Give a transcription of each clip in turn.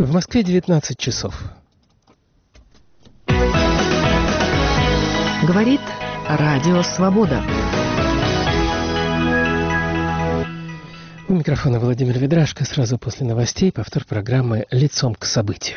В Москве 19 часов. Говорит Радио Свобода. У микрофона Владимир Ведрашко. Сразу после новостей повтор программы «Лицом к событию».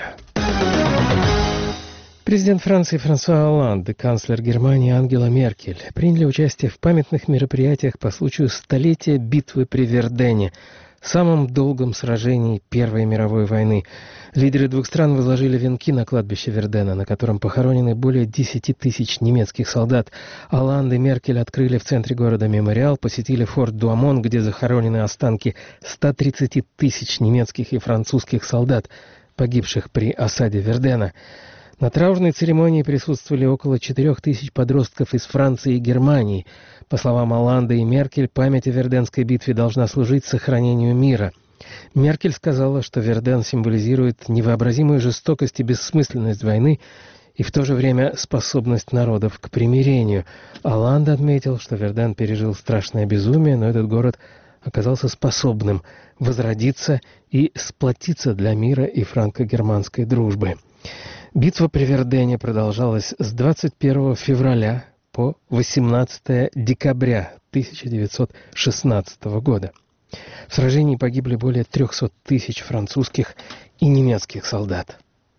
Президент Франции Франсуа Олланд и канцлер Германии Ангела Меркель приняли участие в памятных мероприятиях по случаю столетия битвы при Вердене, самом долгом сражении Первой мировой войны. Лидеры двух стран возложили венки на кладбище Вердена, на котором похоронены более 10 тысяч немецких солдат. Олланд и Меркель открыли в центре города мемориал, посетили форт Дуамон, где захоронены останки 130 тысяч немецких и французских солдат, погибших при осаде Вердена. На траурной церемонии присутствовали около 4 тысяч подростков из Франции и Германии. По словам Олланда и Меркель, память о Верденской битве должна служить сохранению мира. Меркель сказала, что Верден символизирует невообразимую жестокость и бессмысленность войны и в то же время способность народов к примирению. Олланд отметил, что Верден пережил страшное безумие, но этот город оказался способным возродиться и сплотиться для мира и франко-германской дружбы. Битва при Вердене продолжалась с 21 февраля по 18 декабря 1916 года. В сражении погибли более 300 тысяч французских и немецких солдат.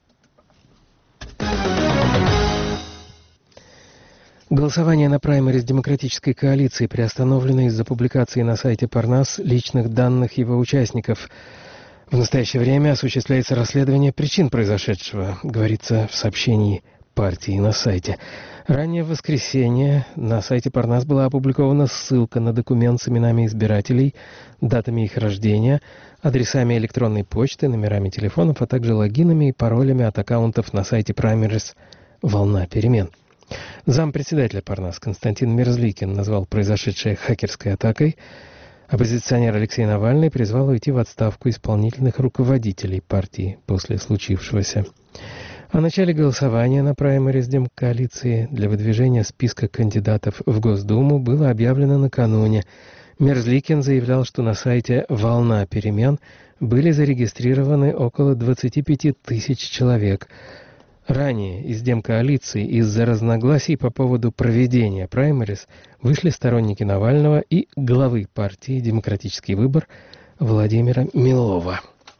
Голосование на праймериз Демократической коалиции приостановлено из-за публикации на сайте Парнас личных данных его участников. В настоящее время осуществляется расследование причин произошедшего, говорится в сообщении партии на сайте. Ранее в воскресенье на сайте Парнас была опубликована ссылка на документ с именами избирателей, датами их рождения, адресами электронной почты, номерами телефонов, а также логинами и паролями от аккаунтов на сайте Праймерис «Волна перемен». Зампредседателя Парнас Константин Мерзликин назвал произошедшее хакерской атакой. Оппозиционер Алексей Навальный призвал уйти в отставку исполнительных руководителей партии после случившегося. О начале голосования на праймериз Демкоалиции для выдвижения списка кандидатов в Госдуму было объявлено накануне. Мерзликин заявлял, что на сайте «Волна перемен» были зарегистрированы около 25 тысяч человек. Ранее из Демкоалиции из-за разногласий по поводу проведения праймериз вышли сторонники Навального и главы партии «Демократический выбор» Владимира Милова.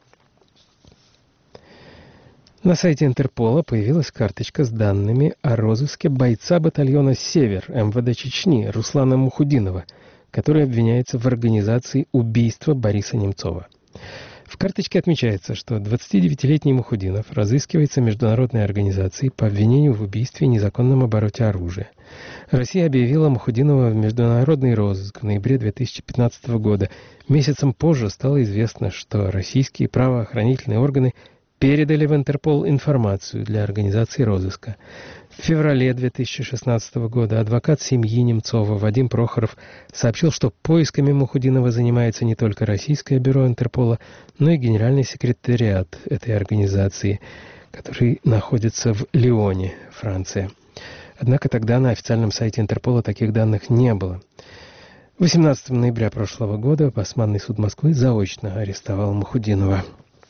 На сайте Интерпола появилась карточка с данными о розыске бойца батальона «Север» МВД Чечни Руслана Мухудинова, который обвиняется в организации убийства Бориса Немцова. В карточке отмечается, что 29-летний Мухудинов разыскивается международной организацией по обвинению в убийстве и незаконном обороте оружия. Россия объявила Мухудинова в международный розыск в ноябре 2015 года. Месяцем позже стало известно, что российские правоохранительные органы передали в Интерпол информацию для организации розыска. В феврале 2016 года адвокат семьи Немцова Вадим Прохоров сообщил, что поисками Мухудинова занимается не только Российское бюро Интерпола, но и Генеральный секретариат этой организации, который находится в Лионе, Франция. Однако тогда на официальном сайте Интерпола таких данных не было. 18 ноября прошлого года Басманный суд Москвы заочно арестовал Мухудинова.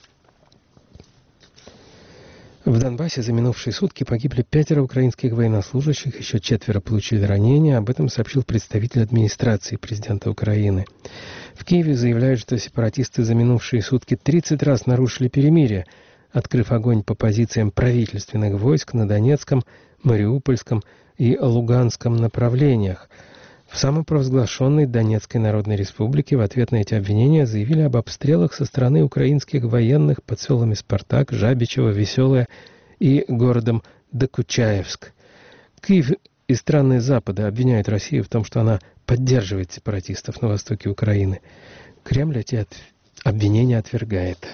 В Донбассе за минувшие сутки погибли 5 украинских военнослужащих, еще 4 получили ранения. Об этом сообщил представитель администрации президента Украины. В Киеве заявляют, что сепаратисты за минувшие сутки 30 раз нарушили перемирие, открыв огонь по позициям правительственных войск на Донецком, Мариупольском и Луганском направлениях. В самопровозглашенной Донецкой Народной Республике в ответ на эти обвинения заявили об обстрелах со стороны украинских военных под селами Спартак, Жабичево, Веселое и городом Докучаевск. Киев и страны Запада обвиняют Россию в том, что она поддерживает сепаратистов на востоке Украины. Кремль эти обвинения отвергает.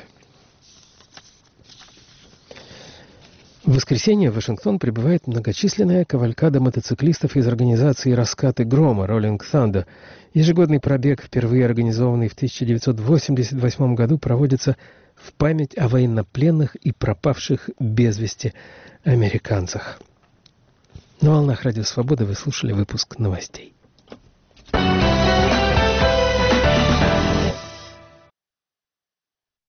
В воскресенье в Вашингтон прибывает многочисленная кавалькада мотоциклистов из организации «Раскаты грома» Rolling Thunder. Ежегодный пробег, впервые организованный в 1988 году, проводится в память о военнопленных и пропавших без вести американцах. На волнах Радио Свобода вы слушали выпуск новостей.